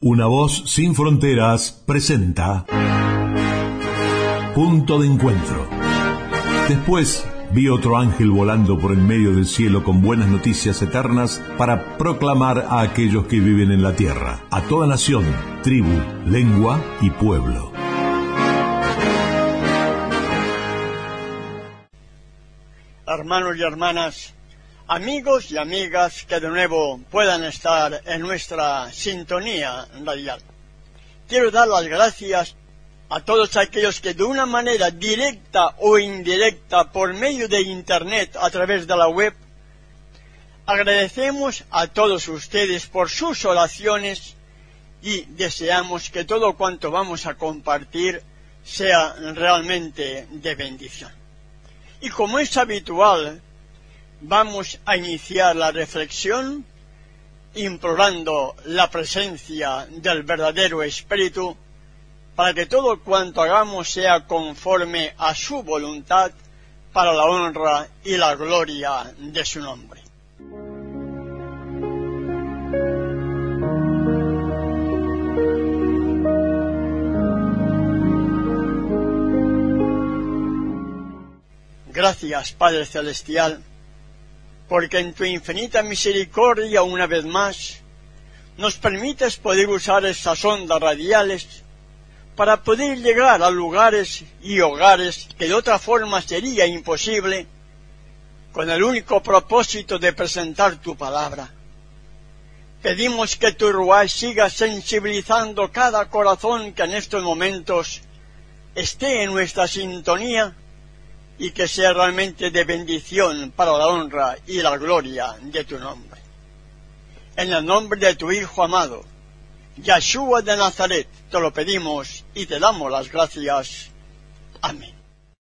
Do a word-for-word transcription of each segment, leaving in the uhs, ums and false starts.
Una voz sin fronteras presenta Punto de Encuentro. Después vi otro ángel volando por en medio del cielo con buenas noticias eternas para proclamar a aquellos que viven en la tierra, a toda nación, tribu, lengua y pueblo. Hermanos y hermanas, amigos y amigas que de nuevo puedan estar en nuestra sintonía radial. Quiero dar las gracias a todos aquellos que de una manera directa o indirecta por medio de internet a través de la web, agradecemos a todos ustedes por sus oraciones y deseamos que todo cuanto vamos a compartir sea realmente de bendición. Y como es habitual, vamos a iniciar la reflexión implorando la presencia del verdadero Espíritu para que todo cuanto hagamos sea conforme a su voluntad para la honra y la gloria de su nombre. Gracias, Padre Celestial, porque en tu infinita misericordia una vez más nos permites poder usar estas ondas radiales para poder llegar a lugares y hogares que de otra forma sería imposible, con el único propósito de presentar tu palabra. Pedimos que tu Ruach siga sensibilizando cada corazón que en estos momentos esté en nuestra sintonía y que sea realmente de bendición para la honra y la gloria de tu nombre. En el nombre de tu Hijo amado, Yeshua de Nazaret, te lo pedimos y te damos las gracias. Amén.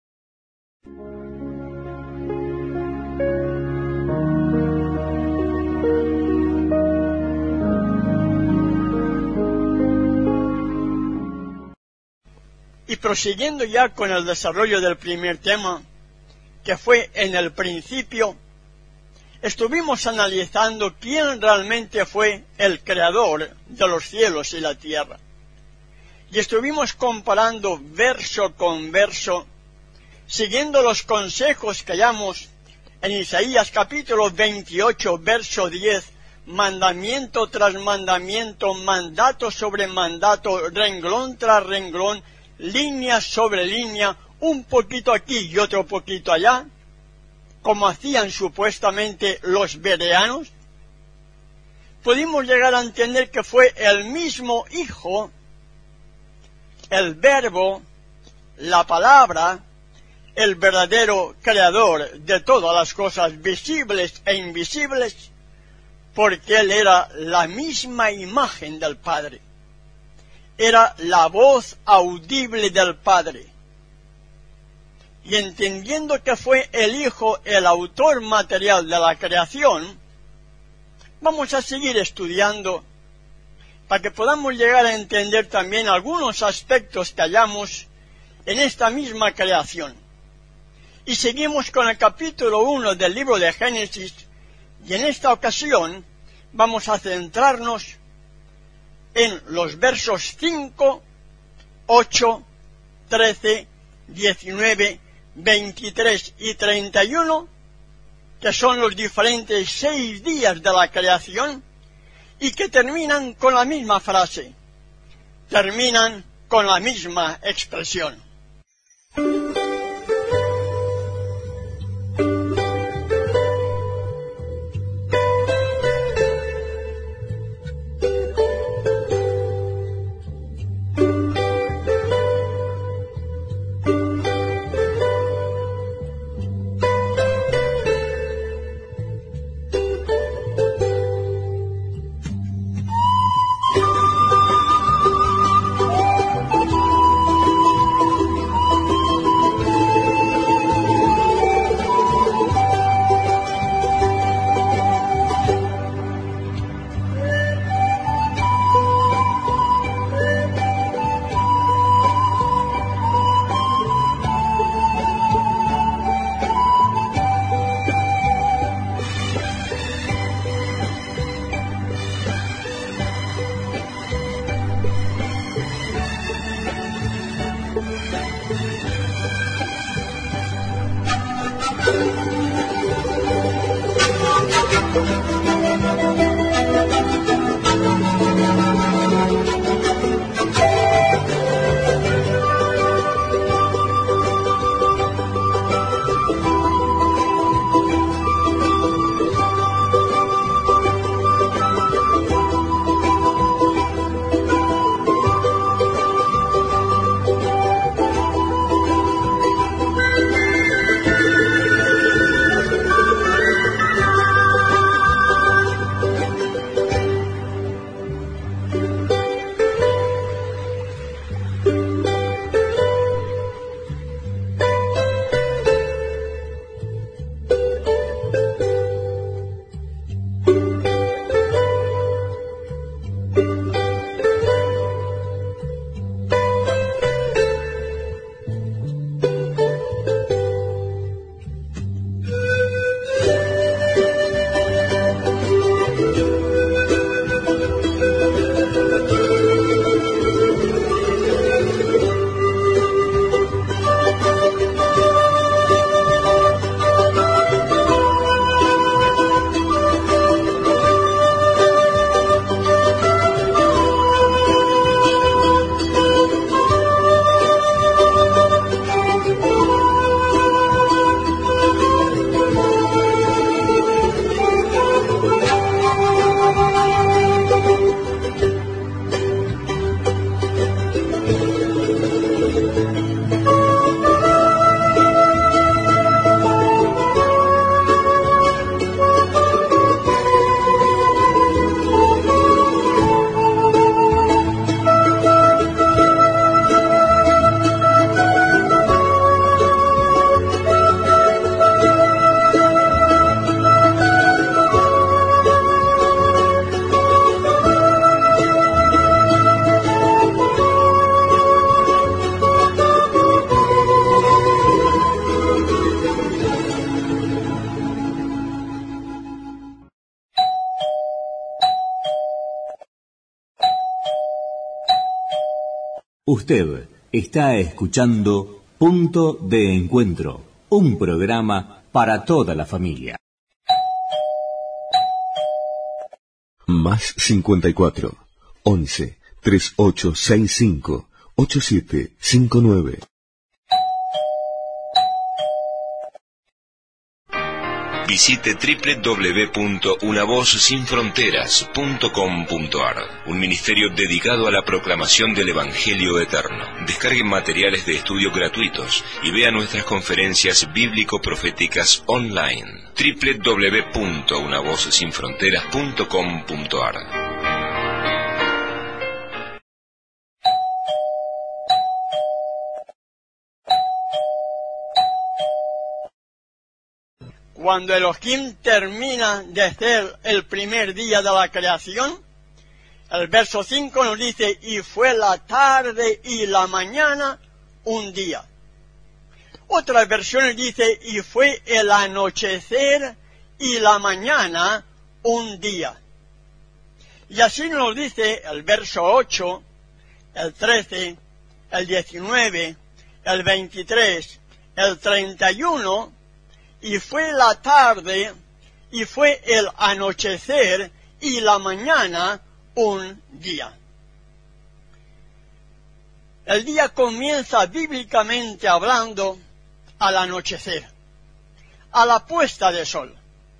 Y prosiguiendo ya con el desarrollo del primer tema, que fue en el principio, estuvimos analizando quién realmente fue el creador de los cielos y la tierra. Y estuvimos comparando verso con verso, siguiendo los consejos que hallamos en Isaías capítulo veintiocho, verso diez, mandamiento tras mandamiento, mandato sobre mandato, renglón tras renglón, línea sobre línea, un poquito aquí y otro poquito allá, como hacían supuestamente los bereanos. Pudimos llegar a entender que fue el mismo Hijo, el Verbo, la Palabra, el verdadero creador de todas las cosas visibles e invisibles, porque Él era la misma imagen del Padre. Era la voz audible del Padre. Y entendiendo que fue el Hijo el autor material de la creación, vamos a seguir estudiando para que podamos llegar a entender también algunos aspectos que hallamos en esta misma creación. Y seguimos con el capítulo uno del libro de Génesis, y en esta ocasión vamos a centrarnos en los versos cinco, ocho, trece, diecinueve, veintitrés y treinta y uno, que son los diferentes seis días de la creación, y que terminan con la misma frase, terminan con la misma expresión. Usted está escuchando Punto de Encuentro, un programa para toda la familia. Más cincuenta y cuatro, once, treinta y ocho sesenta y cinco, ochenta y siete cincuenta y nueve. Visite doble u doble u doble u punto una voz sin fronteras punto com punto a r, un ministerio dedicado a la proclamación del Evangelio eterno. Descarguen materiales de estudio gratuitos y vean nuestras conferencias bíblico-proféticas online. doble u doble u doble u punto una voz sin fronteras punto com punto a r. Cuando Elohim termina de hacer el primer día de la creación, el verso cinco nos dice, y fue la tarde y la mañana un día. Otras versiones dice, y fue el anochecer y la mañana un día. Y así nos dice el verso ocho, el trece, el diecinueve, el veintitrés, el treinta y uno, y fue la tarde, y fue el anochecer, y la mañana un día. El día comienza bíblicamente hablando al anochecer, a la puesta de sol,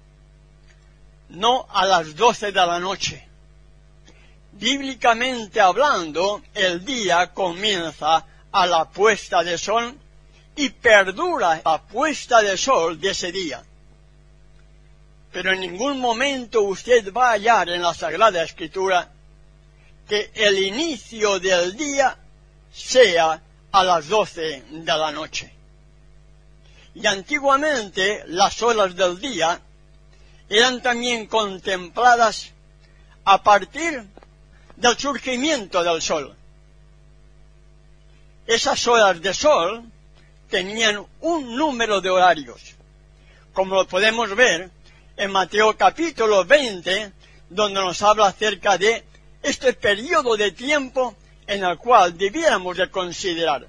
no a las doce de la noche. Bíblicamente hablando, el día comienza a la puesta de sol, y perdura la puesta de sol de ese día. Pero en ningún momento usted va a hallar en la Sagrada Escritura que el inicio del día sea a las doce de la noche. Y antiguamente las horas del día eran también contempladas a partir del surgimiento del sol. Esas horas de sol tenían un número de horarios, como lo podemos ver en Mateo capítulo veinte, donde nos habla acerca de este periodo de tiempo en el cual debiéramos de considerar.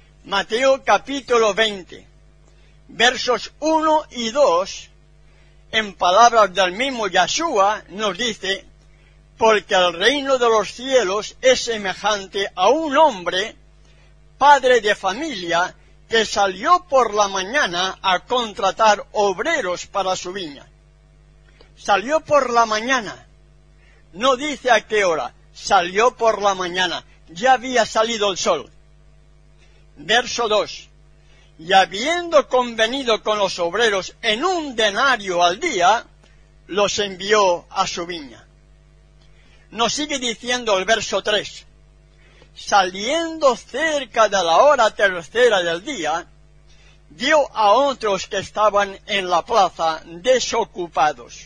Mateo capítulo veinte, versos uno y dos, en palabras del mismo Yeshua, nos dice, porque el reino de los cielos es semejante a un hombre, padre de familia, que salió por la mañana a contratar obreros para su viña. Salió por la mañana. No dice a qué hora. Salió por la mañana. Ya había salido el sol. Verso dos. Y habiendo convenido con los obreros en un denario al día, los envió a su viña. Nos sigue diciendo el verso tres. Saliendo cerca de la hora tercera del día, vio a otros que estaban en la plaza desocupados.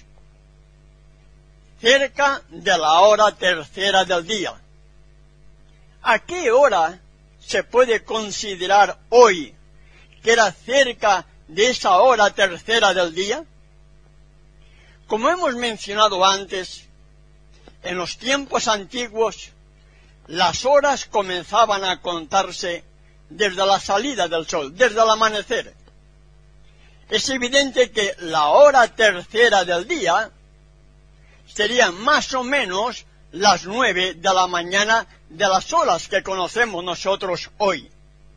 Cerca de la hora tercera del día. ¿A qué hora se puede considerar hoy que era cerca de esa hora tercera del día? Como hemos mencionado antes, en los tiempos antiguos, las horas comenzaban a contarse desde la salida del sol, desde el amanecer. Es evidente que la hora tercera del día sería más o menos las nueve de la mañana de las horas que conocemos nosotros hoy.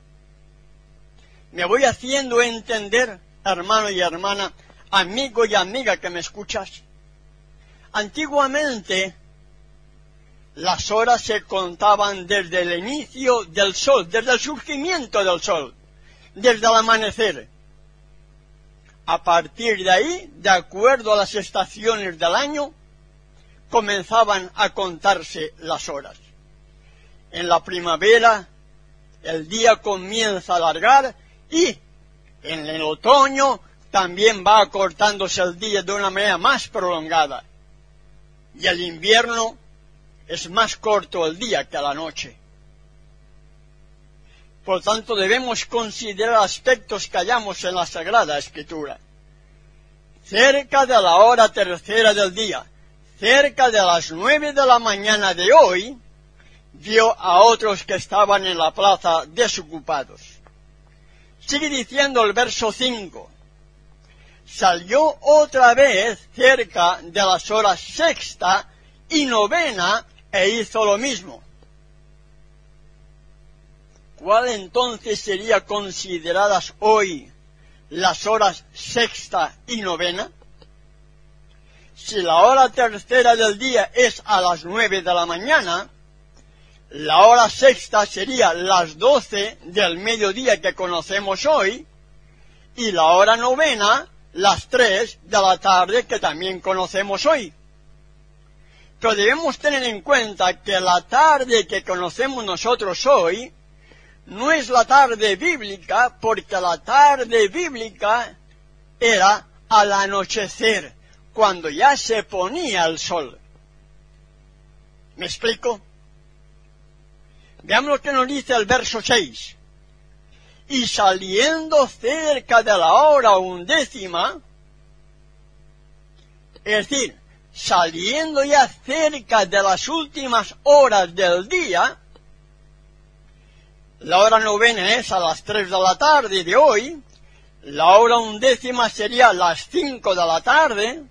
Me voy haciendo entender, hermano y hermana, amigo y amiga que me escuchas. Antiguamente, las horas se contaban desde el inicio del sol, desde el surgimiento del sol, desde el amanecer. A partir de ahí, de acuerdo a las estaciones del año, comenzaban a contarse las horas. En la primavera, el día comienza a alargar y en el otoño también va acortándose el día de una manera más prolongada. Y el invierno es más corto el día que la noche. Por tanto, debemos considerar aspectos que hallamos en la Sagrada Escritura. Cerca de la hora tercera del día, cerca de las nueve de la mañana de hoy, vio a otros que estaban en la plaza desocupados. Sigue diciendo el verso cinco. Salió otra vez cerca de las horas sexta y novena e hizo lo mismo. ¿Cuál entonces sería consideradas hoy las horas sexta y novena? Si la hora tercera del día es a las nueve de la mañana, la hora sexta sería las doce del mediodía que conocemos hoy, y la hora novena las tres de la tarde que también conocemos hoy. Pero debemos tener en cuenta que la tarde que conocemos nosotros hoy no es la tarde bíblica, porque la tarde bíblica era al anochecer, cuando ya se ponía el sol. ¿Me explico? Veamos lo que nos dice el verso seis. Y saliendo cerca de la hora undécima, es decir, saliendo ya cerca de las últimas horas del día, la hora novena es a las tres de la tarde de hoy, la hora undécima sería a las cinco de la tarde.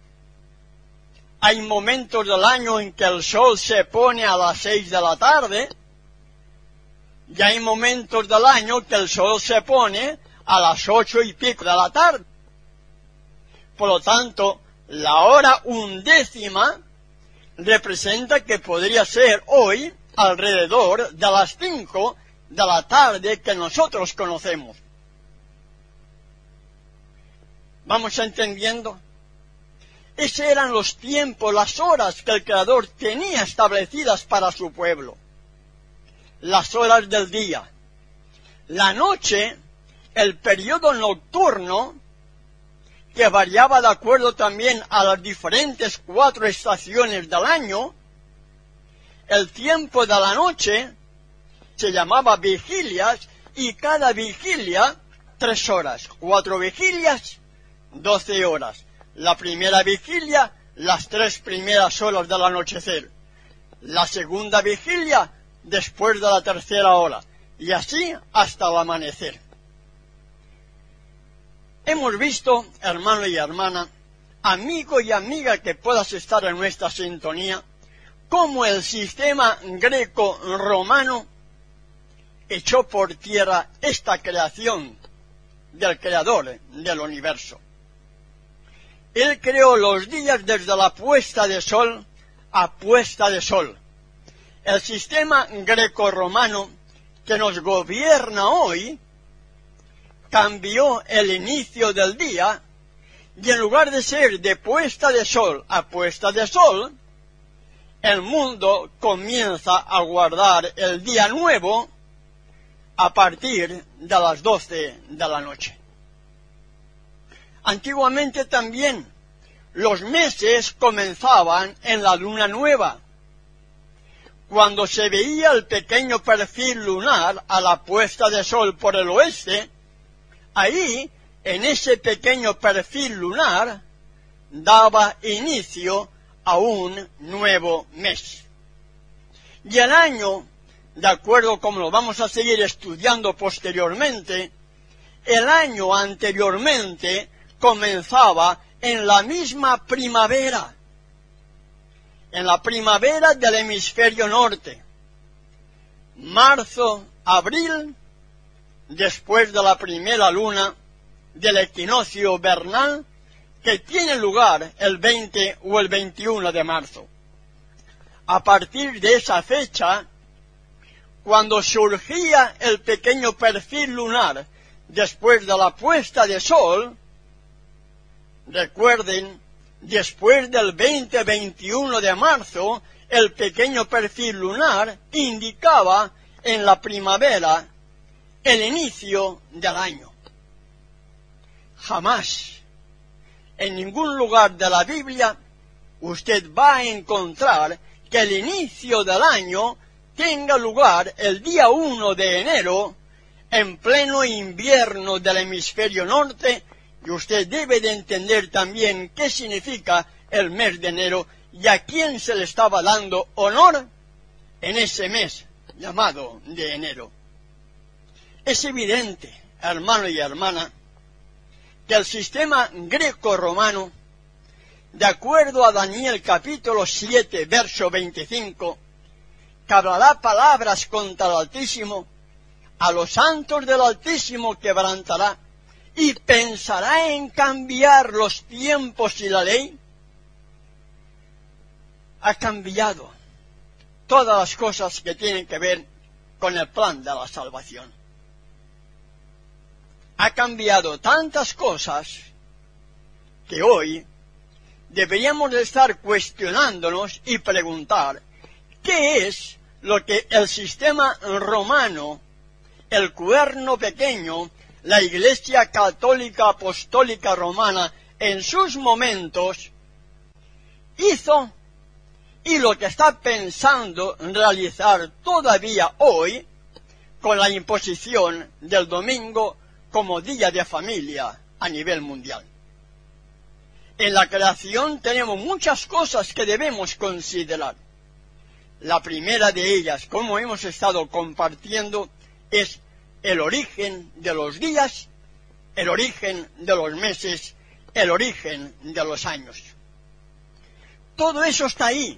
Hay momentos del año en que el sol se pone a las seis de la tarde, y hay momentos del año que el sol se pone a las ocho y pico de la tarde. Por lo tanto, la hora undécima representa que podría ser hoy alrededor de las cinco de la tarde que nosotros conocemos. ¿Vamos entendiendo? Esos eran los tiempos, las horas que el Creador tenía establecidas para su pueblo. Las horas del día. La noche, el periodo nocturno, que variaba de acuerdo también a las diferentes cuatro estaciones del año, el tiempo de la noche se llamaba vigilias, y cada vigilia tres horas. Cuatro vigilias, doce horas. La primera vigilia, las tres primeras horas del anochecer. La segunda vigilia, después de la tercera hora. Y así hasta el amanecer. Hemos visto, hermano y hermana, amigo y amiga que puedas estar en nuestra sintonía, cómo el sistema greco-romano echó por tierra esta creación del Creador del universo. Él creó los días desde la puesta de sol a puesta de sol. El sistema greco-romano que nos gobierna hoy cambió el inicio del día y en lugar de ser de puesta de sol a puesta de sol, el mundo comienza a guardar el día nuevo a partir de las doce de la noche. Antiguamente también los meses comenzaban en la luna nueva. Cuando se veía el pequeño perfil lunar a la puesta de sol por el oeste, ahí, en ese pequeño perfil lunar, daba inicio a un nuevo mes. Y el año, de acuerdo como lo vamos a seguir estudiando posteriormente, el año anteriormente comenzaba en la misma primavera, en la primavera del hemisferio norte. Marzo, abril, después de la primera luna del equinoccio vernal, que tiene lugar el veinte o el veintiuno de marzo. A partir de esa fecha, cuando surgía el pequeño perfil lunar después de la puesta de sol, recuerden, después del veinte veintiuno de marzo, el pequeño perfil lunar indicaba en la primavera el inicio del año. Jamás, en ningún lugar de la Biblia, usted va a encontrar que el inicio del año tenga lugar el día uno de enero, en pleno invierno del hemisferio norte, y usted debe de entender también qué significa el mes de enero y a quién se le estaba dando honor en ese mes llamado de enero. Es evidente, hermano y hermana, que el sistema greco-romano, de acuerdo a Daniel capítulo siete, verso veinticinco, que hablará palabras contra el Altísimo, a los santos del Altísimo quebrantará, y pensará en cambiar los tiempos y la ley, ha cambiado todas las cosas que tienen que ver con el plan de la salvación. Ha cambiado tantas cosas que hoy deberíamos de estar cuestionándonos y preguntar qué es lo que el sistema romano, el cuerno pequeño, la Iglesia Católica Apostólica Romana en sus momentos hizo y lo que está pensando realizar todavía hoy con la imposición del domingo como día de familia a nivel mundial. En la creación tenemos muchas cosas que debemos considerar. La primera de ellas, como hemos estado compartiendo, es el origen de los días, el origen de los meses, el origen de los años. Todo eso está ahí.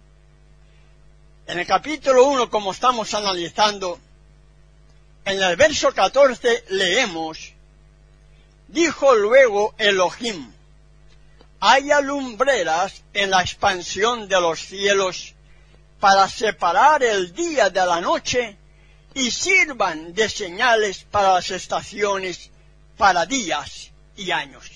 En el capítulo uno, como estamos analizando, en el verso catorce leemos: dijo luego Elohim, haya lumbreras en la expansión de los cielos para separar el día de la noche y sirvan de señales para las estaciones, para días y años.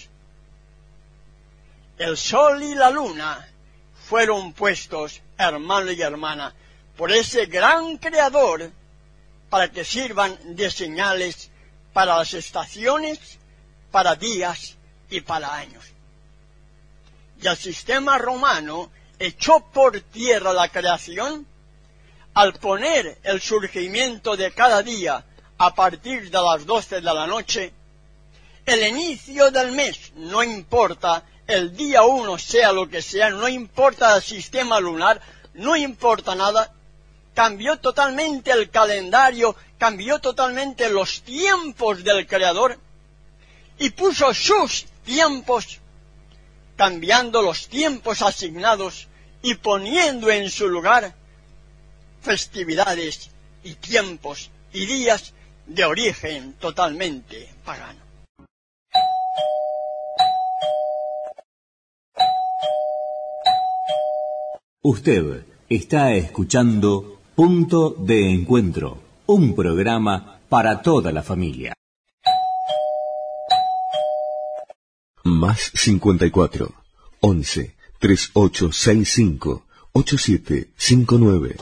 El sol y la luna fueron puestos, hermano y hermana, por ese gran Creador para que sirvan de señales para las estaciones, para días y para años. Y el sistema romano echó por tierra la creación al poner el surgimiento de cada día a partir de las doce de la noche. El inicio del mes, no importa el día uno sea lo que sea, no importa el sistema lunar, no importa nada, cambió totalmente el calendario, cambió totalmente los tiempos del Creador y puso sus tiempos cambiando los tiempos asignados y poniendo en su lugar festividades y tiempos y días de origen totalmente pagano. Usted está escuchando Punto de Encuentro, un programa para toda la familia. Más cincuenta y cuatro, once, treinta y ocho sesenta y cinco, ochenta y siete cincuenta y nueve.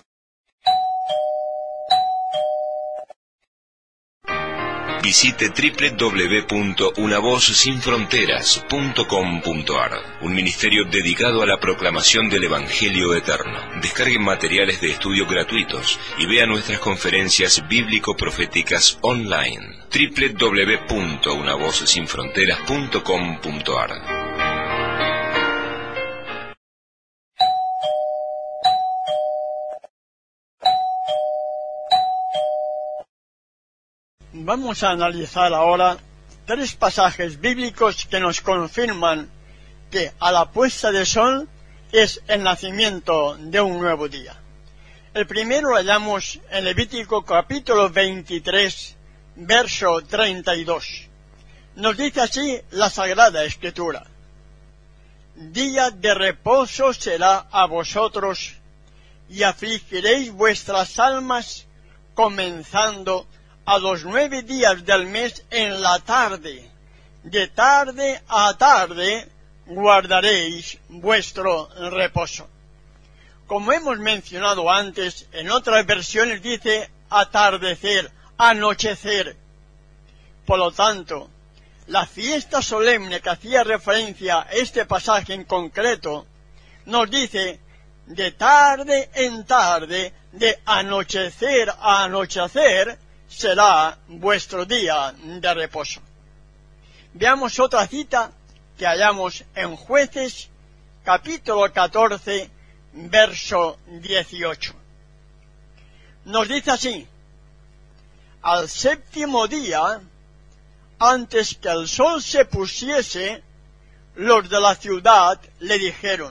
Visite doble u doble u doble u punto una voz sin fronteras punto com punto a r, un ministerio dedicado a la proclamación del Evangelio eterno. Descargue materiales de estudio gratuitos y vea nuestras conferencias bíblico-proféticas online. doble u doble u doble u punto una voz sin fronteras punto com punto a r. Vamos a analizar ahora tres pasajes bíblicos que nos confirman que a la puesta de sol es el nacimiento de un nuevo día. El primero lo hallamos en Levítico capítulo veintitrés, verso treinta y dos. Nos dice así la Sagrada Escritura: Día de reposo será a vosotros, y afligiréis vuestras almas, comenzando a los nueve días del mes en la tarde. De tarde a tarde guardaréis vuestro reposo. Como hemos mencionado antes, en otras versiones dice atardecer, anochecer. Por lo tanto, la fiesta solemne que hacía referencia a este pasaje en concreto, nos dice de tarde en tarde, de anochecer a anochecer, será vuestro día de reposo. Veamos otra cita que hallamos en Jueces, capítulo catorce, verso dieciocho. Nos dice así: al séptimo día, antes que el sol se pusiese, los de la ciudad le dijeron.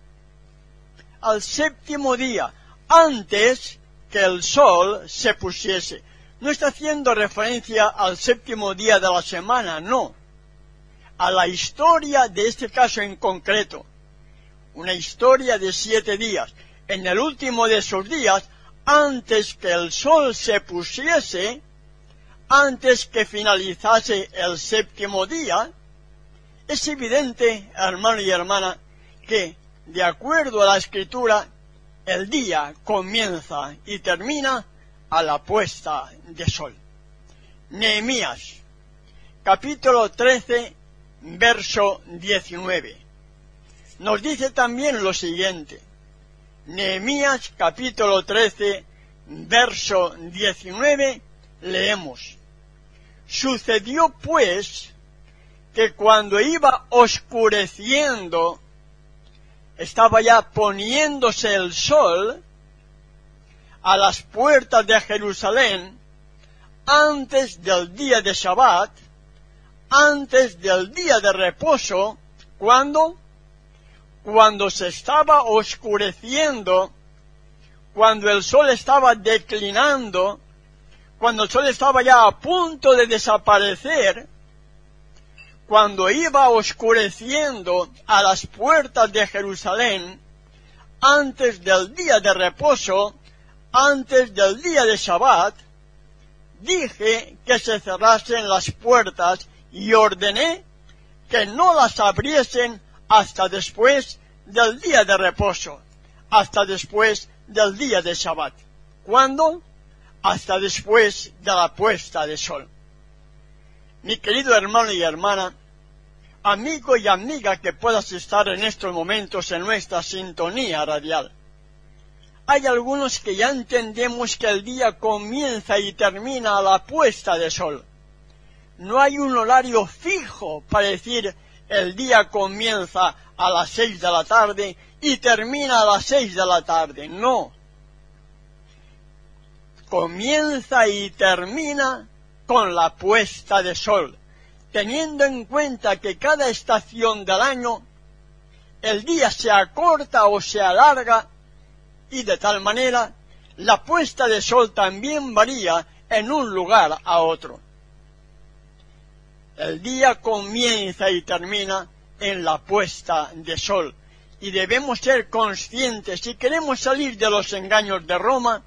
Al séptimo día, antes que el sol se pusiese. No está haciendo referencia al séptimo día de la semana, no. A la historia de este caso en concreto. Una historia de siete días. En el último de esos días, antes que el sol se pusiese, antes que finalizase el séptimo día, es evidente, hermano y hermana, que, de acuerdo a la Escritura, el día comienza y termina a la puesta de sol. Nehemías, capítulo trece, verso diecinueve. Nos dice también lo siguiente. Nehemías, capítulo trece, verso diecinueve, leemos: Sucedió pues que cuando iba oscureciendo, estaba ya poniéndose el sol a las puertas de Jerusalén, antes del día de Shabbat, antes del día de reposo, ¿cuándo? Cuando se estaba oscureciendo, cuando el sol estaba declinando, cuando el sol estaba ya a punto de desaparecer, cuando iba oscureciendo a las puertas de Jerusalén, antes del día de reposo, antes del día de Shabbat, dije que se cerrasen las puertas y ordené que no las abriesen hasta después del día de reposo, hasta después del día de Shabbat. ¿Cuándo? Hasta después de la puesta de sol. Mi querido hermano y hermana, amigo y amiga que puedas estar en estos momentos en nuestra sintonía radial, hay algunos que ya entendemos que el día comienza y termina a la puesta de sol. No hay un horario fijo para decir el día comienza a las seis de la tarde y termina a las seis de la tarde. No. Comienza y termina con la puesta de sol, teniendo en cuenta que cada estación del año el día se acorta o se alarga, y de tal manera la puesta de sol también varía en un lugar a otro. El día comienza y termina en la puesta de sol, y debemos ser conscientes, si queremos salir de los engaños de Roma,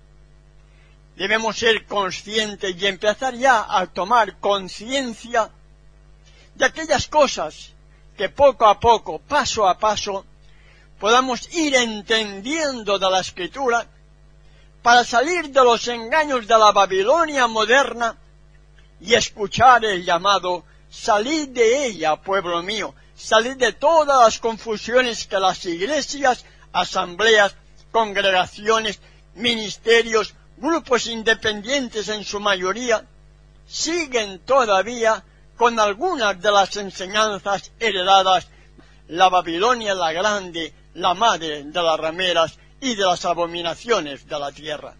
debemos ser conscientes y empezar ya a tomar conciencia de aquellas cosas que poco a poco, paso a paso, podamos ir entendiendo de la Escritura para salir de los engaños de la Babilonia moderna y escuchar el llamado: salid de ella, pueblo mío, salid de todas las confusiones que las iglesias, asambleas, congregaciones, ministerios, grupos independientes en su mayoría, siguen todavía con algunas de las enseñanzas heredadas, la Babilonia la grande, la madre de las rameras y de las abominaciones de la tierra.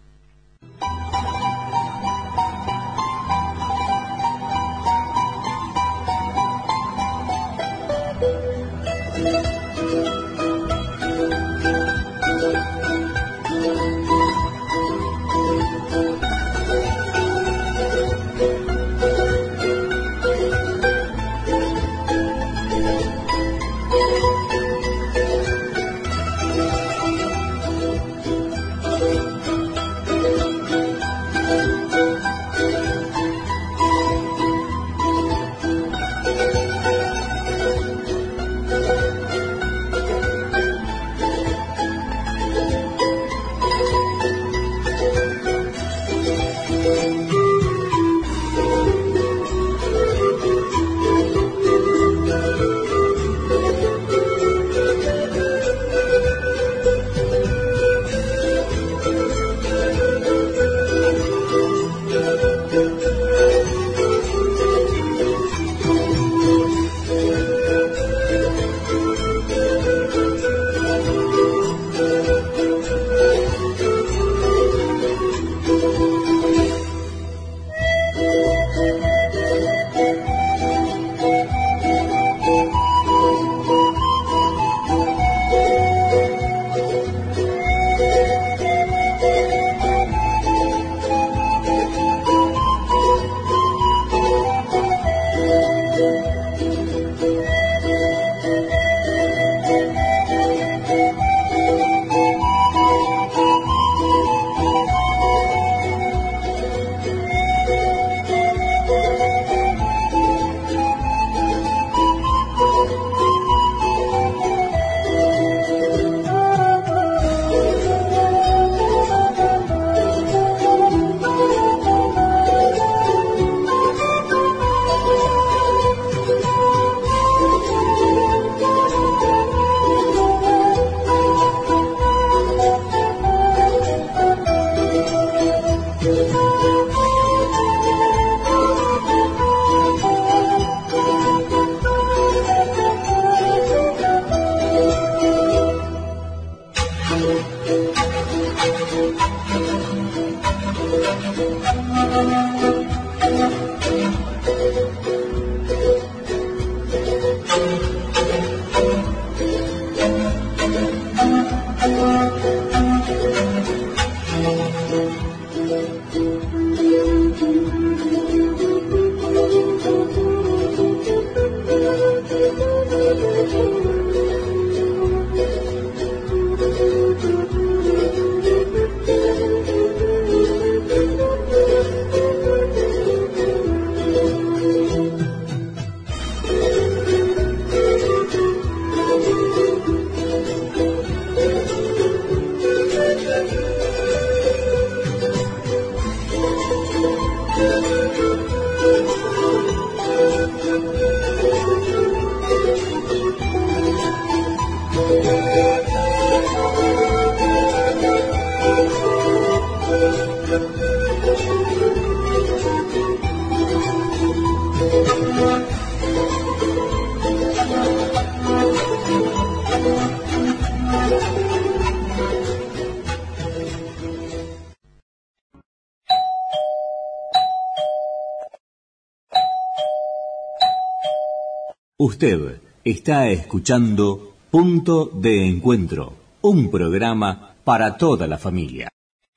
Usted está escuchando Punto de Encuentro, un programa para toda la familia.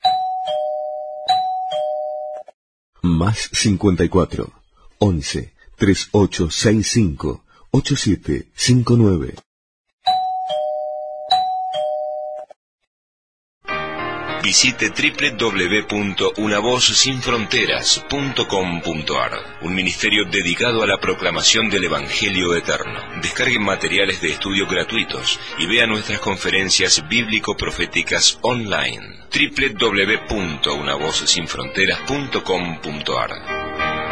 Más cincuenta y cuatro, once, treinta y ocho sesenta y cinco, ochenta y siete cincuenta y nueve. Visite doble u doble u doble u punto una voz sin fronteras punto com punto a r, un ministerio dedicado a la proclamación del Evangelio eterno. Descarguen materiales de estudio gratuitos y vean nuestras conferencias bíblico-proféticas online. doble u doble u doble u punto una voz sin fronteras punto com punto a r.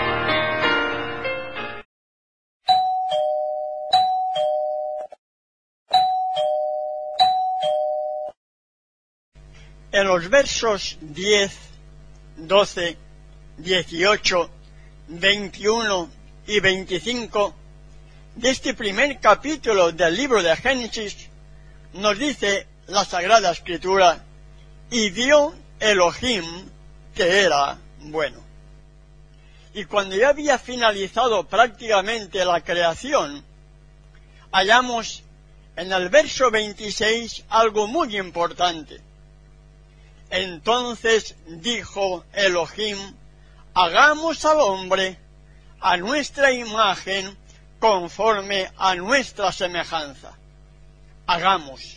En los versos diez, doce, dieciocho, veintiuno y veinticinco de este primer capítulo del libro de Génesis nos dice la Sagrada Escritura: y vio Elohim que era bueno. Y cuando ya había finalizado prácticamente la creación, hallamos en el verso veintiséis algo muy importante. Entonces dijo Elohim: hagamos al hombre a nuestra imagen, conforme a nuestra semejanza. Hagamos.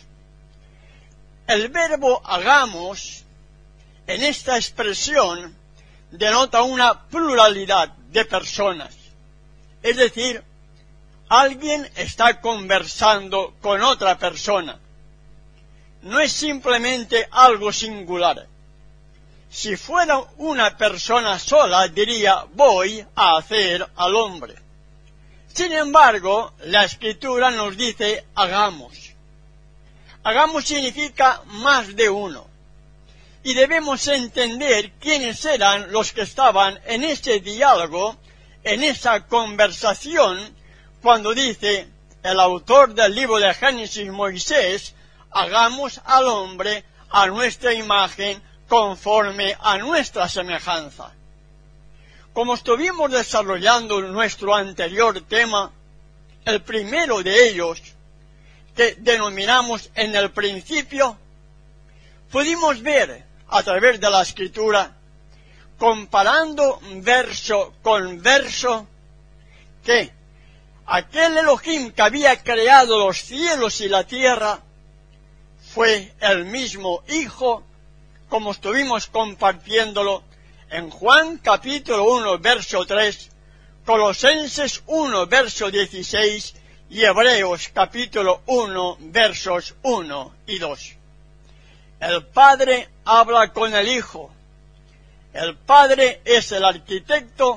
El verbo hagamos en esta expresión denota una pluralidad de personas. Es decir, alguien está conversando con otra persona. No es simplemente algo singular. Si fuera una persona sola, diría: voy a hacer al hombre. Sin embargo, la Escritura nos dice: hagamos. Hagamos significa más de uno. Y debemos entender quiénes eran los que estaban en ese diálogo, en esa conversación, cuando dice el autor del libro de Génesis, Moisés: hagamos al hombre a nuestra imagen, conforme a nuestra semejanza. Como estuvimos desarrollando nuestro anterior tema, el primero de ellos, que denominamos en el principio, pudimos ver a través de la Escritura, comparando verso con verso, que aquel Elohim que había creado los cielos y la tierra fue el mismo Hijo, como estuvimos compartiéndolo en Juan capítulo uno, verso tres, Colosenses uno, verso dieciséis, y Hebreos capítulo uno, versos uno y dos. El Padre habla con el Hijo. El Padre es el arquitecto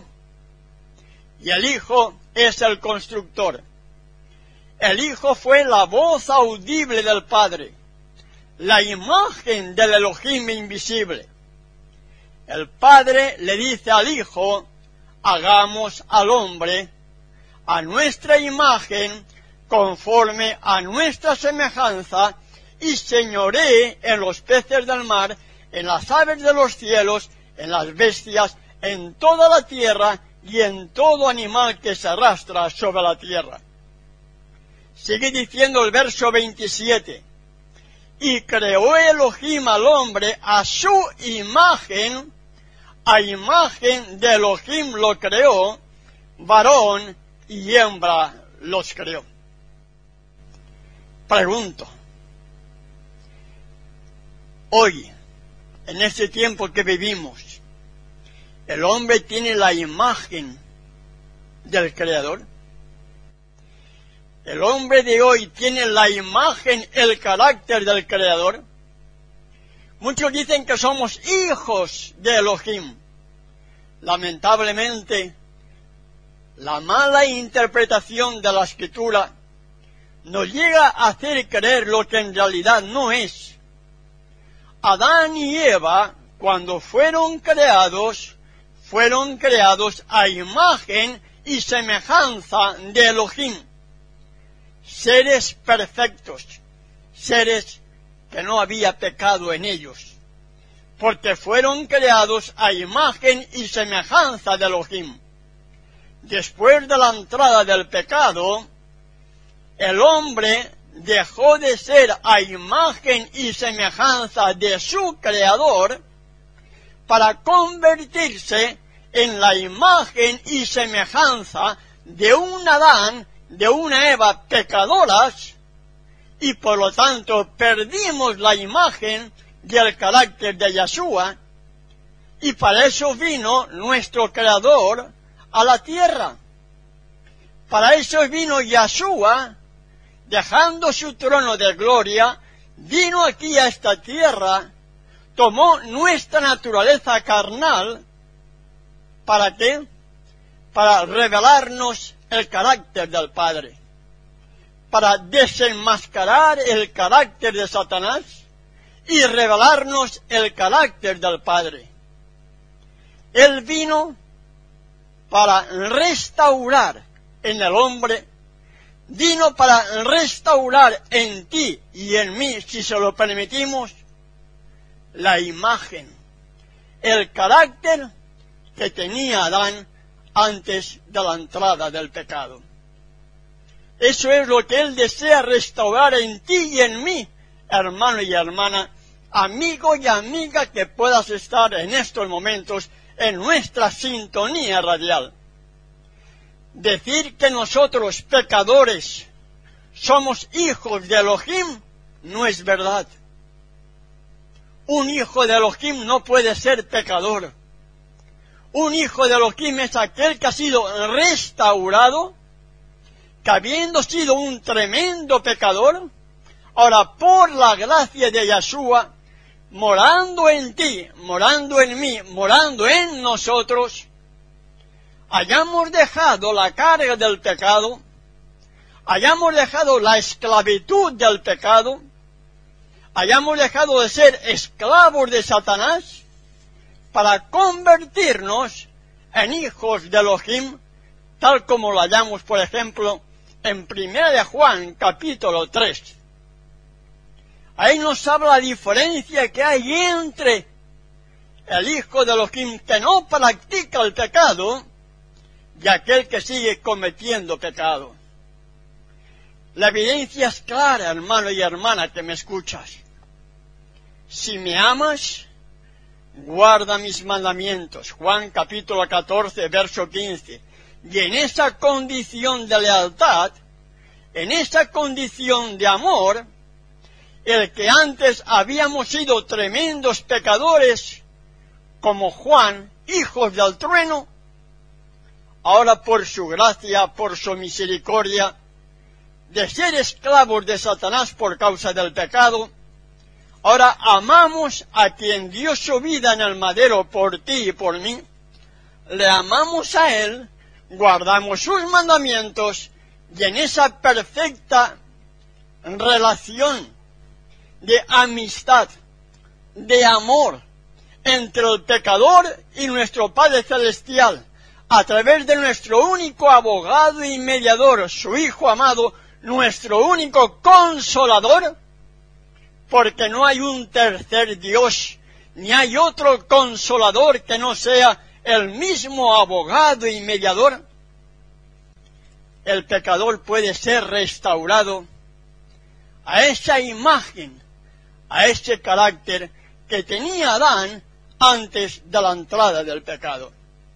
y el Hijo es el constructor. El Hijo fue la voz audible del Padre, la imagen del Elohim invisible. El Padre le dice al Hijo: hagamos al hombre a nuestra imagen, conforme a nuestra semejanza, y señoree en los peces del mar, en las aves de los cielos, en las bestias, en toda la tierra y en todo animal que se arrastra sobre la tierra. Sigue diciendo el verso veintisiete: y creó Elohim al hombre a su imagen, a imagen de Elohim lo creó, varón y hembra los creó. Pregunto, hoy, en este tiempo que vivimos, ¿el hombre tiene la imagen del Creador? ¿El hombre de hoy tiene la imagen, el carácter del Creador? Muchos dicen que somos hijos de Elohim. Lamentablemente, la mala interpretación de la Escritura nos llega a hacer creer lo que en realidad no es. Adán y Eva, cuando fueron creados, fueron creados a imagen y semejanza de Elohim. Seres perfectos, seres que no había pecado en ellos, porque fueron creados a imagen y semejanza de Elohim. Después de la entrada del pecado, el hombre dejó de ser a imagen y semejanza de su Creador para convertirse en la imagen y semejanza de un Adán, de una Eva pecadoras, y por lo tanto perdimos la imagen del carácter de Yeshua, y para eso vino nuestro Creador a la tierra. Para eso vino Yeshua, dejando su trono de gloria, vino aquí a esta tierra, tomó nuestra naturaleza carnal. ¿Para qué? Para revelarnos el carácter del Padre, para desenmascarar el carácter de Satanás y revelarnos el carácter del Padre. Él vino para restaurar en el hombre, vino para restaurar en ti y en mí, si se lo permitimos, la imagen, el carácter que tenía Adán antes de la entrada del pecado. Eso es lo que Él desea restaurar en ti y en mí, hermano y hermana, amigo y amiga que puedas estar en estos momentos en nuestra sintonía radial. Decir que nosotros, pecadores, somos hijos de Elohim, no es verdad. Un hijo de Elohim no puede ser pecador. Un hijo de Elohim es aquel que ha sido restaurado, que habiendo sido un tremendo pecador, ahora por la gracia de Yeshua, morando en ti, morando en mí, morando en nosotros, hayamos dejado la carga del pecado, hayamos dejado la esclavitud del pecado, hayamos dejado de ser esclavos de Satanás, para convertirnos en hijos de Elohim, tal como lo hallamos, por ejemplo, en Primera de Juan, capítulo tres. Ahí nos habla la diferencia que hay entre el hijo de Elohim que no practica el pecado y aquel que sigue cometiendo pecado. La evidencia es clara, hermano y hermana que me escuchas. Si me amas, guarda mis mandamientos. Juan capítulo catorce, verso quince. Y en esa condición de lealtad, en esa condición de amor, el que antes habíamos sido tremendos pecadores, como Juan, hijos del trueno, ahora por su gracia, por su misericordia, de ser esclavos de Satanás por causa del pecado, ahora amamos a quien dio su vida en el madero por ti y por mí, le amamos a Él, guardamos sus mandamientos, y en esa perfecta relación de amistad, de amor, entre el pecador y nuestro Padre Celestial, a través de nuestro único abogado y mediador, su Hijo amado, nuestro único consolador, porque no hay un tercer Dios, ni hay otro consolador que no sea el mismo abogado y mediador. El pecador puede ser restaurado a esa imagen, a ese carácter que tenía Adán antes de la entrada del pecado.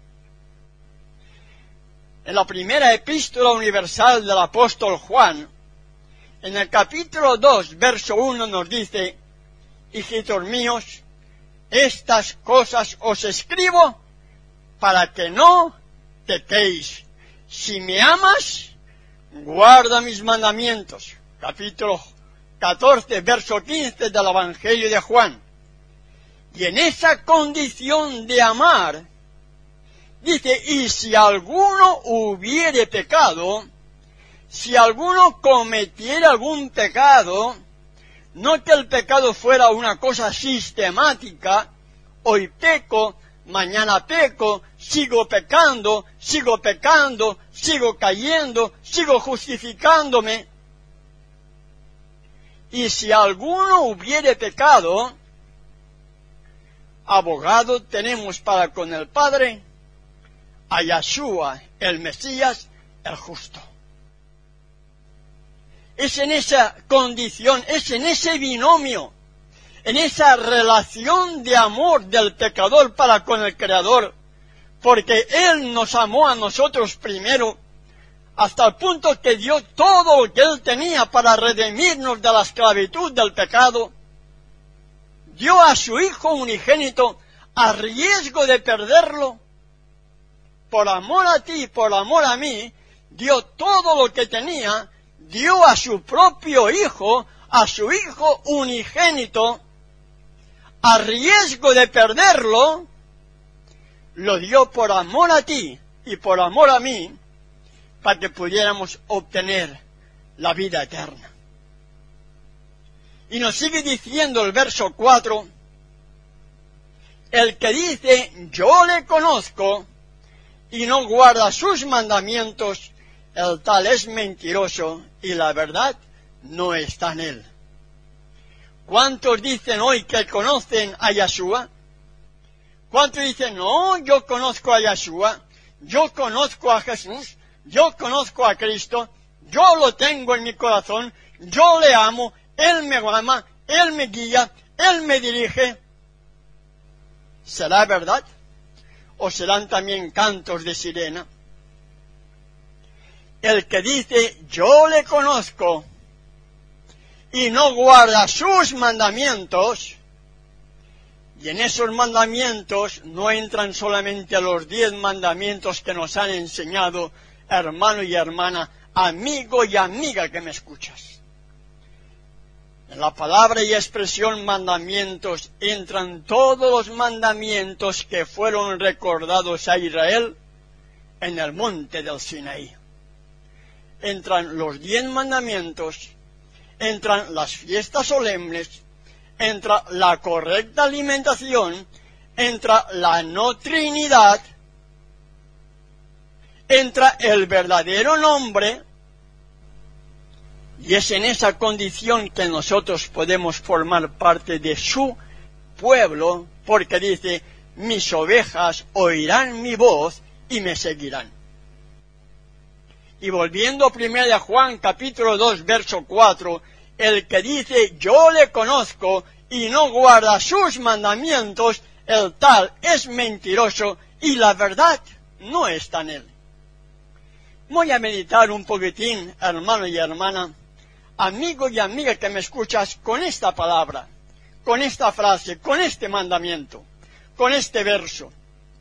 En la primera epístola universal del apóstol Juan, en el capítulo dos, verso uno, nos dice: hijitos míos, estas cosas os escribo para que no pequéis. Si me amas, guarda mis mandamientos. Capítulo catorce, verso quince del Evangelio de Juan. Y en esa condición de amar, dice: y si alguno hubiere pecado, si alguno cometiera algún pecado, no que el pecado fuera una cosa sistemática, hoy peco, mañana peco, sigo pecando, sigo pecando, sigo cayendo, sigo justificándome. Y si alguno hubiere pecado, abogado tenemos para con el Padre, a Yeshua, el Mesías, el justo. es en esa condición, es en ese binomio, en esa relación de amor del pecador para con el Creador, porque Él nos amó a nosotros primero, hasta el punto que dio todo lo que Él tenía para redimirnos de la esclavitud del pecado. Dio a su Hijo unigénito a riesgo de perderlo. Por amor a ti, por amor a mí, dio todo lo que tenía, dio a su propio Hijo, a su Hijo unigénito, a riesgo de perderlo, lo dio por amor a ti y por amor a mí, para que pudiéramos obtener la vida eterna. Y nos sigue diciendo el verso cuatro, el que dice, yo le conozco, y no guarda sus mandamientos, el tal es mentiroso, y la verdad no está en él. ¿Cuántos dicen hoy que conocen a Yeshua? ¿Cuántos dicen, no, yo conozco a Yeshua, yo conozco a Jesús, yo conozco a Cristo, yo lo tengo en mi corazón, yo le amo, Él me ama, Él me guía, Él me dirige? ¿Será verdad? ¿O serán también cantos de sirena? El que dice, yo le conozco, y no guarda sus mandamientos, y en esos mandamientos no entran solamente los diez mandamientos que nos han enseñado, hermano y hermana, amigo y amiga que me escuchas. En la palabra y expresión mandamientos entran todos los mandamientos que fueron recordados a Israel en el monte del Sinaí. Entran los diez mandamientos, entran las fiestas solemnes, entra la correcta alimentación, entra la no trinidad, entra el verdadero nombre, y es en esa condición que nosotros podemos formar parte de su pueblo, porque dice, mis ovejas oirán mi voz y me seguirán. Y volviendo a primera de Juan, capítulo dos, verso cuatro, el que dice, yo le conozco, y no guarda sus mandamientos, el tal es mentiroso, y la verdad no está en él. Voy a meditar un poquitín, hermano y hermana, amigo y amiga que me escuchas, con esta palabra, con esta frase, con este mandamiento, con este verso.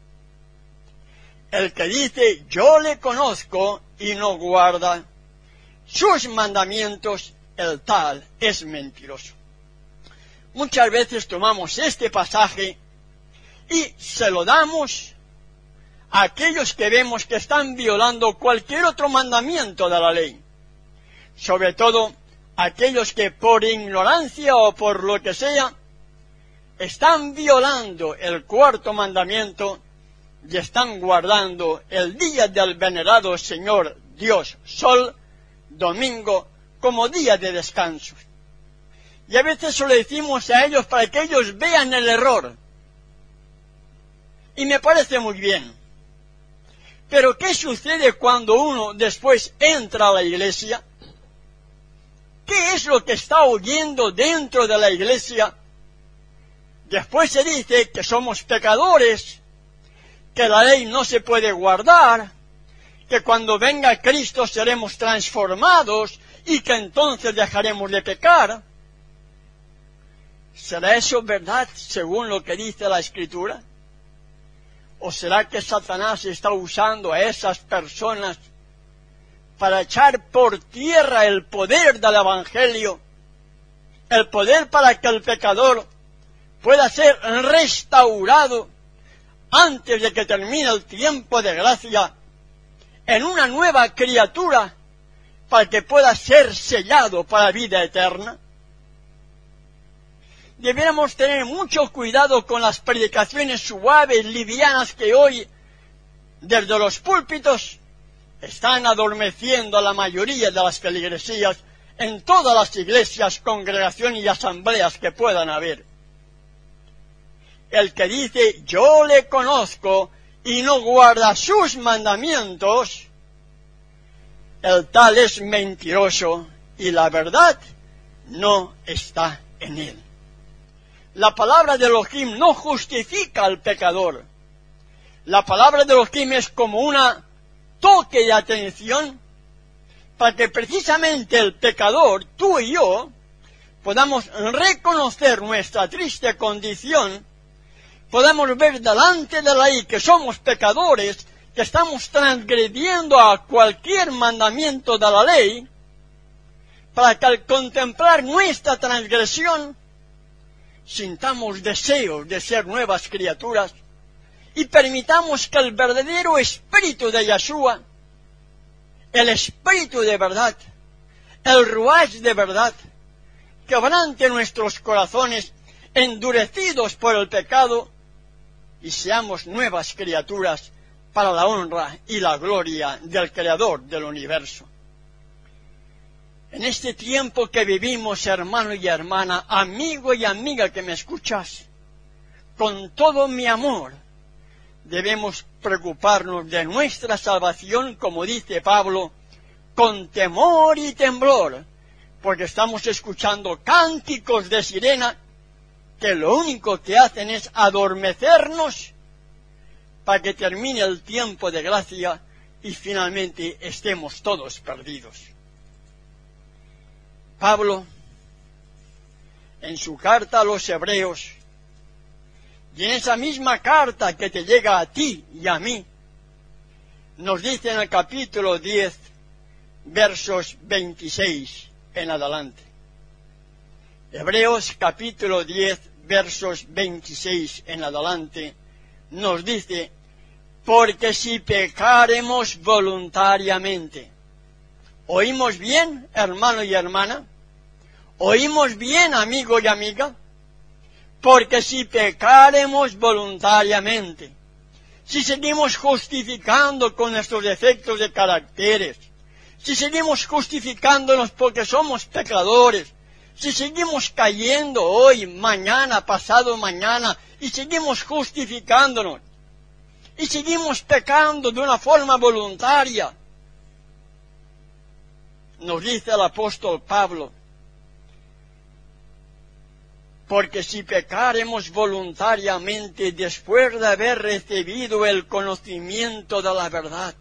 El que dice, yo le conozco, y no guarda sus mandamientos, el tal es mentiroso. Muchas veces tomamos este pasaje y se lo damos a aquellos que vemos que están violando cualquier otro mandamiento de la ley. Sobre todo aquellos que por ignorancia o por lo que sea, están violando el cuarto mandamiento y están guardando el día del venerado Señor Dios Sol, domingo, como día de descanso. Y a veces se lo decimos a ellos para que ellos vean el error. Y me parece muy bien. Pero ¿qué sucede cuando uno después entra a la iglesia? ¿Qué es lo que está oyendo dentro de la iglesia? Después se dice que somos pecadores, que la ley no se puede guardar, que cuando venga Cristo seremos transformados y que entonces dejaremos de pecar. ¿Será eso verdad según lo que dice la Escritura? ¿O será que Satanás está usando a esas personas para echar por tierra el poder del Evangelio, el poder para que el pecador pueda ser restaurado antes de que termine el tiempo de gracia en una nueva criatura para que pueda ser sellado para la vida eterna? Debiéramos tener mucho cuidado con las predicaciones suaves, livianas que hoy, desde los púlpitos, están adormeciendo a la mayoría de las feligresías en todas las iglesias, congregaciones y asambleas que puedan haber. El que dice, yo le conozco, y no guarda sus mandamientos, el tal es mentiroso, y la verdad no está en él. La palabra de Elohim no justifica al pecador. La palabra de Elohim es como una toque de atención para que precisamente el pecador, tú y yo, podamos reconocer nuestra triste condición, podamos ver delante de la ley que somos pecadores, que estamos transgrediendo a cualquier mandamiento de la ley, para que al contemplar nuestra transgresión, sintamos deseos de ser nuevas criaturas y permitamos que el verdadero espíritu de Yeshua, el espíritu de verdad, el ruach de verdad, quebrante nuestros corazones endurecidos por el pecado y seamos nuevas criaturas para la honra y la gloria del Creador del universo. En este tiempo que vivimos, hermano y hermana, amigo y amiga que me escuchas, con todo mi amor, debemos preocuparnos de nuestra salvación, como dice Pablo, con temor y temblor, porque estamos escuchando cánticos de sirena que lo único que hacen es adormecernos para que termine el tiempo de gracia y finalmente estemos todos perdidos. Pablo, en su carta a los hebreos, y en esa misma carta que te llega a ti y a mí, nos dice en el capítulo diez, versos veintiséis en adelante. Hebreos capítulo diez, versos veintiséis en adelante, nos dice, porque si pecaremos voluntariamente. ¿Oímos bien, hermano y hermana? ¿Oímos bien, amigo y amiga? Porque si pecaremos voluntariamente, si seguimos justificando con nuestros defectos de caracteres, si seguimos justificándonos porque somos pecadores, si seguimos cayendo hoy, mañana, pasado mañana, y seguimos justificándonos, y seguimos pecando de una forma voluntaria, nos dice el apóstol Pablo, porque si pecaremos voluntariamente después de haber recibido el conocimiento de la verdad,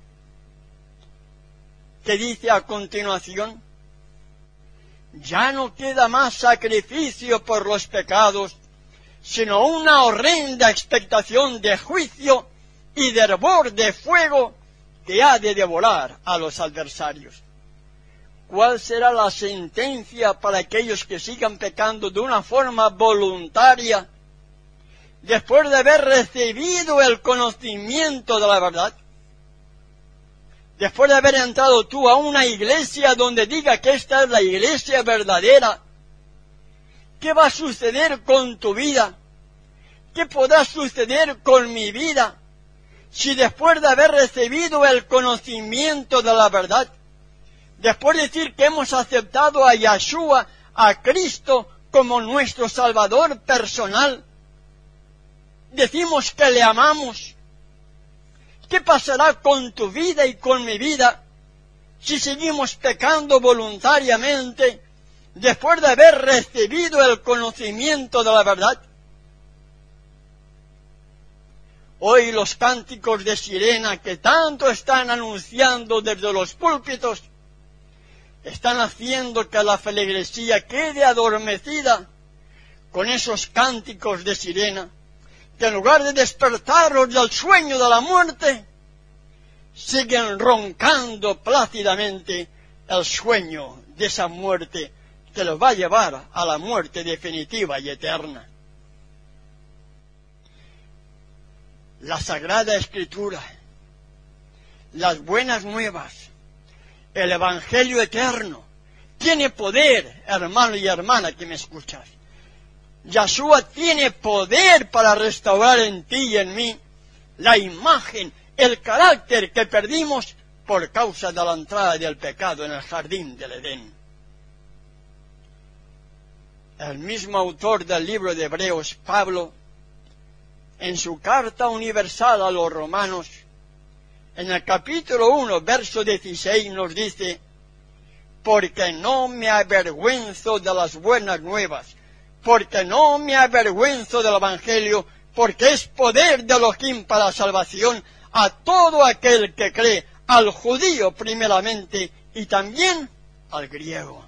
que dice a continuación, ya no queda más sacrificio por los pecados, sino una horrenda expectación de juicio y de hervor de fuego que ha de devorar a los adversarios. ¿Cuál será la sentencia para aquellos que sigan pecando de una forma voluntaria después de haber recibido el conocimiento de la verdad? Después de haber entrado tú a una iglesia donde diga que esta es la iglesia verdadera, ¿qué va a suceder con tu vida? ¿Qué podrá suceder con mi vida si después de haber recibido el conocimiento de la verdad, después de decir que hemos aceptado a Yeshua, a Cristo, como nuestro Salvador personal, decimos que le amamos? ¿Qué pasará con tu vida y con mi vida si seguimos pecando voluntariamente después de haber recibido el conocimiento de la verdad? Hoy los cánticos de sirena que tanto están anunciando desde los púlpitos están haciendo que la feligresía quede adormecida con esos cánticos de sirena, que en lugar de despertarlos del sueño de la muerte, siguen roncando plácidamente el sueño de esa muerte que los va a llevar a la muerte definitiva y eterna. La Sagrada Escritura, las buenas nuevas, el Evangelio eterno, tiene poder, hermano y hermana que me escuchas. Yeshua tiene poder para restaurar en ti y en mí la imagen, el carácter que perdimos por causa de la entrada del pecado en el jardín del Edén. El mismo autor del libro de Hebreos, Pablo, en su carta universal a los romanos, en el capítulo uno, verso dieciséis, nos dice, porque no me avergüenzo de las buenas nuevas, porque no me avergüenzo del Evangelio, porque es poder de Elohim para la salvación a todo aquel que cree, al judío primeramente y también al griego.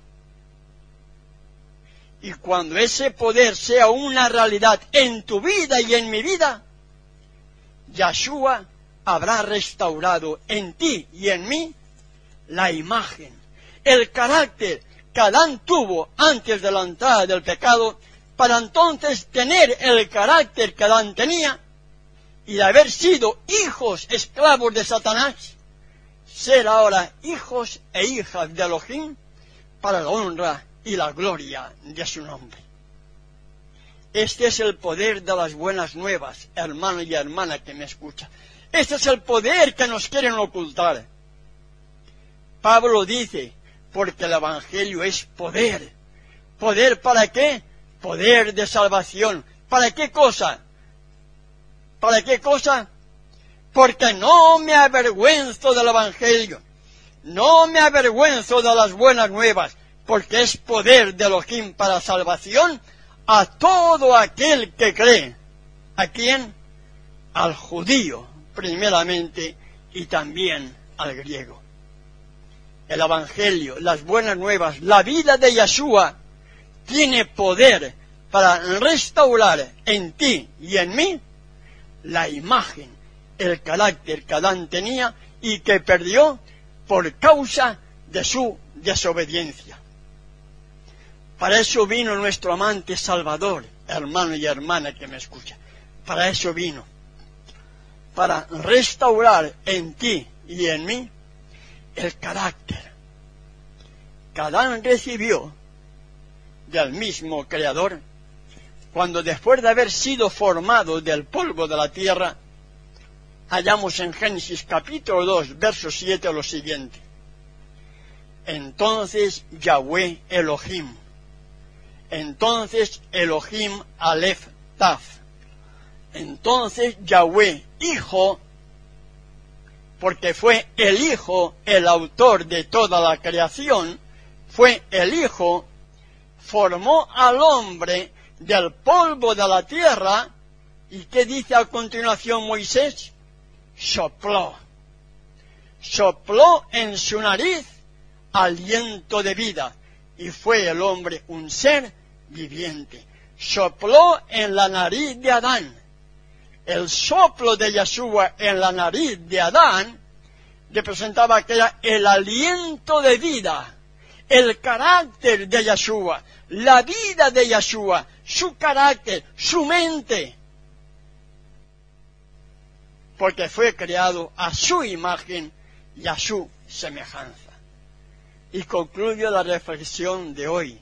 Y cuando ese poder sea una realidad en tu vida y en mi vida, Yahshua habrá restaurado en ti y en mí la imagen, el carácter que Adán tuvo antes de la entrada del pecado, para entonces tener el carácter que Adán tenía, y de haber sido hijos esclavos de Satanás, ser ahora hijos e hijas de Elohim para la honra y la gloria de su nombre. Este es el poder de las buenas nuevas, hermano y hermana que me escucha. Este es el poder que nos quieren ocultar. Pablo dice, porque el Evangelio es poder. ¿Poder para qué? Poder de salvación. ¿Para qué cosa? ¿Para qué cosa? Porque no me avergüenzo del Evangelio. No me avergüenzo de las buenas nuevas, porque es poder de Elohim para salvación a todo aquel que cree. ¿A quién? Al judío, primeramente, y también al griego. El Evangelio, las buenas nuevas, la vida de Yahshua, tiene poder para restaurar en ti y en mí la imagen, el carácter que Adán tenía y que perdió por causa de su desobediencia. Para eso vino nuestro amante Salvador, hermano y hermana que me escucha. Para eso vino. Para restaurar en ti y en mí el carácter que Adán recibió del mismo Creador, cuando después de haber sido formado del polvo de la tierra, hallamos en Génesis capítulo dos, verso siete, lo siguiente. Entonces Yahweh Elohim, entonces Elohim Aleph Taf, entonces Yahweh Hijo, porque fue el Hijo el autor de toda la creación, fue el Hijo, formó al hombre del polvo de la tierra, y ¿qué dice a continuación Moisés? Sopló. Sopló en su nariz aliento de vida, y fue el hombre un ser viviente. Sopló en la nariz de Adán. El soplo de Yahshua en la nariz de Adán representaba que era el aliento de vida, el carácter de Yahshua, la vida de Yahshua, su carácter, su mente, porque fue creado a su imagen y a su semejanza. Y concluyo la reflexión de hoy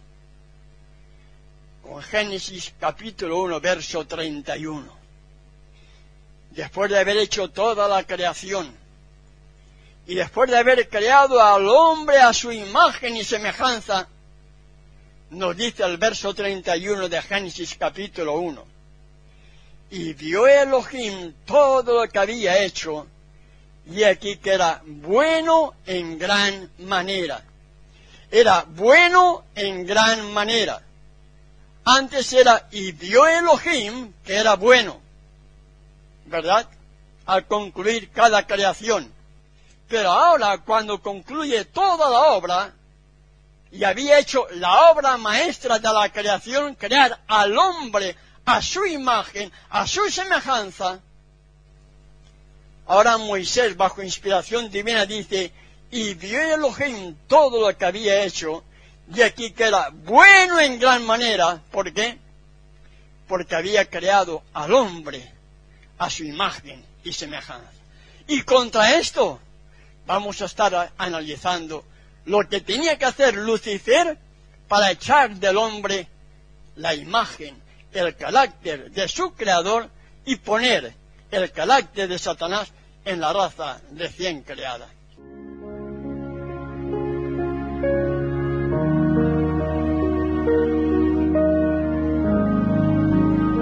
con Génesis capítulo uno, verso treinta y uno. Después de haber hecho toda la creación, y después de haber creado al hombre a su imagen y semejanza, nos dice el verso treinta y uno de Génesis capítulo uno, y vio Elohim todo lo que había hecho, y aquí que era bueno en gran manera. Era bueno en gran manera. Antes era, y vio Elohim que era bueno, ¿verdad? Al concluir cada creación. Pero ahora, cuando concluye toda la obra, y había hecho la obra maestra de la creación, crear al hombre a su imagen, a su semejanza, ahora Moisés, bajo inspiración divina, dice, y vio Elohim todo lo que había hecho, y aquí que era bueno en gran manera. ¿Por qué? Porque había creado al hombre a su imagen y semejanza. Y contra esto vamos a estar analizando lo que tenía que hacer Lucifer para echar del hombre la imagen, el carácter de su creador y poner el carácter de Satanás en la raza recién creada.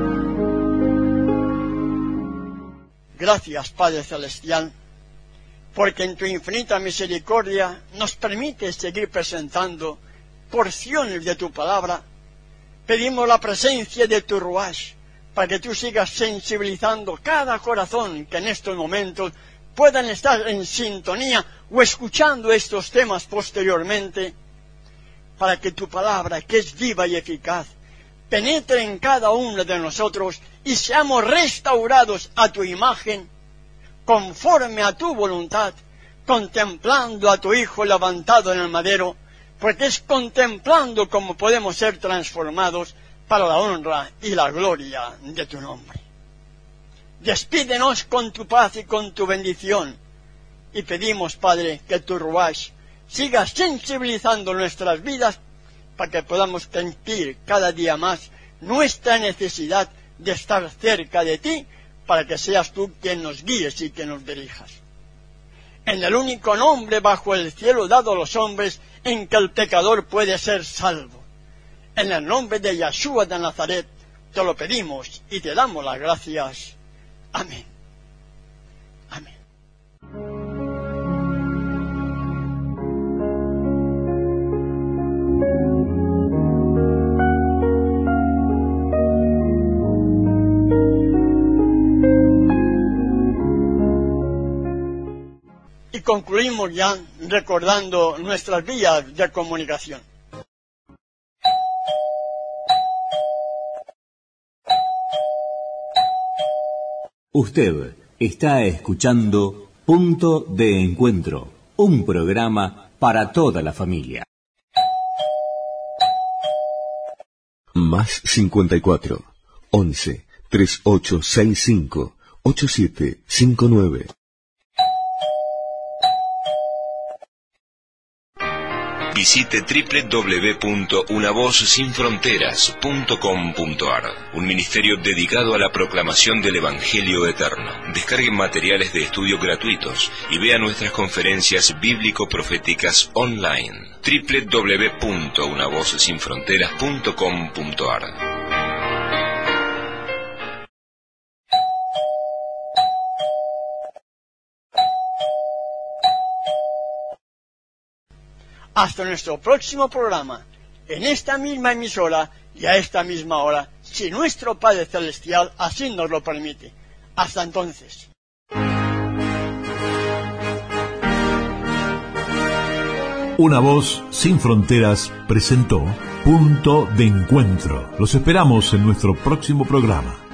Gracias, Padre Celestial. porque en tu infinita misericordia nos permites seguir presentando porciones de tu palabra. Pedimos la presencia de tu Ruach, para que tú sigas sensibilizando cada corazón que en estos momentos puedan estar en sintonía o escuchando estos temas posteriormente, para que tu palabra, que es viva y eficaz, penetre en cada uno de nosotros y seamos restaurados a tu imagen, conforme a tu voluntad, contemplando a tu Hijo levantado en el madero, porque es contemplando cómo podemos ser transformados para la honra y la gloria de tu nombre. Despídenos con tu paz y con tu bendición, y pedimos, Padre, que tu Ruach siga sensibilizando nuestras vidas para que podamos sentir cada día más nuestra necesidad de estar cerca de ti, para que seas tú quien nos guíes y quien nos dirijas. En el único nombre bajo el cielo dado a los hombres en que el pecador puede ser salvo, en el nombre de Yeshua de Nazaret, te lo pedimos y te damos las gracias. Amén. Amén. Y concluimos ya recordando nuestras vías de comunicación. Usted está escuchando Punto de Encuentro, un programa para toda la familia. Más cincuenta y cuatro, once, treinta y ocho sesenta y cinco, ochenta y siete cincuenta y nueve. Visite doble u doble u doble u punto una voz sin fronteras punto com punto a r, un ministerio dedicado a la proclamación del Evangelio eterno. Descarguen materiales de estudio gratuitos y vean nuestras conferencias bíblico-proféticas online. doble u doble u doble u punto una voz sin fronteras punto com punto a r. Hasta nuestro próximo programa, en esta misma emisora y a esta misma hora, si nuestro Padre Celestial así nos lo permite. Hasta entonces. Una voz sin fronteras presentó Punto de Encuentro. Los esperamos en nuestro próximo programa.